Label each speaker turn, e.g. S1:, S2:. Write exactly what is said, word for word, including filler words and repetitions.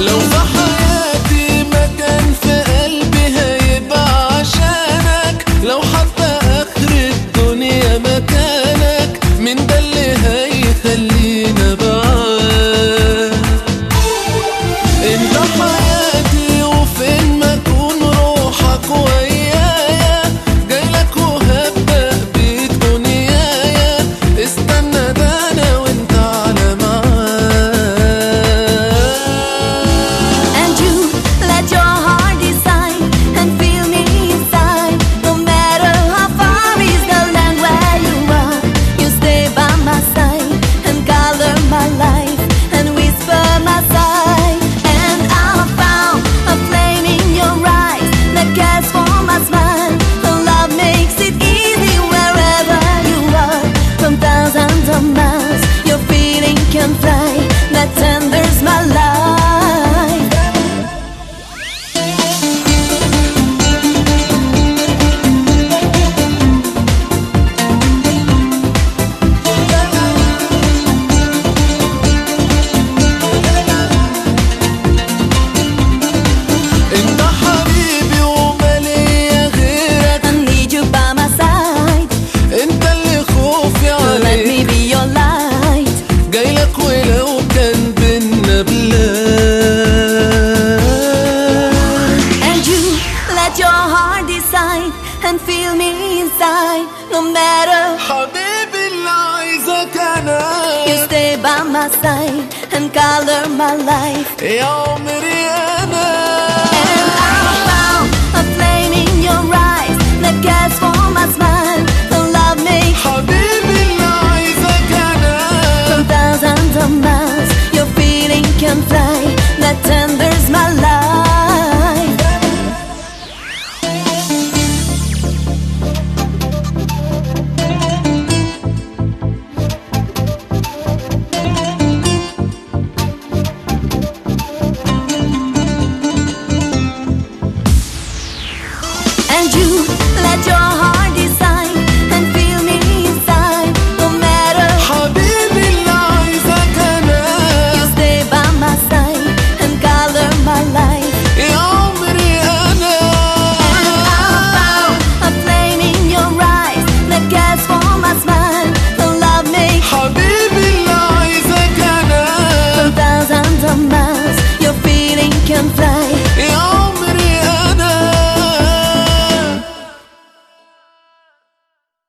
S1: لو في حياتي مكان في قلبي هيبقى عشانك، لو حتى آخر الدنيا مكانك، من ده اللي هيخلينا بعاد. انت حياتي وفين ما تكون روحك ويايا، جايلك وهبدأ بيك دنيايا، استنى ده انا وانت على ميعاد.
S2: And you let your heart decide and feel me inside. No matter how far is the land where you are, you stay by my side and color my life and whisper my side. And I found a flame in your eyes that cares for my smile. The love makes it easy wherever you are. From thousands of miles, your feeling can fly. That tenders my life.
S1: انت حبيبي ومالية غيرك،
S2: I need you by my side.
S1: انت اللي خوفي
S2: So let me
S1: عليك،
S2: be your light.
S1: جايلك ولو كان بينا بلاد.
S2: And you let your heart decide and feel me inside. No matter,
S1: حبيبي اللي عايزك انا،
S2: you stay by my side and color my life.
S1: يا عمري انا.
S2: And I found a flame in your eyes that cares for my smile. The love makes
S1: حبيبي اللي عايزك انا،
S2: from thousands of miles. Your feeling can fly.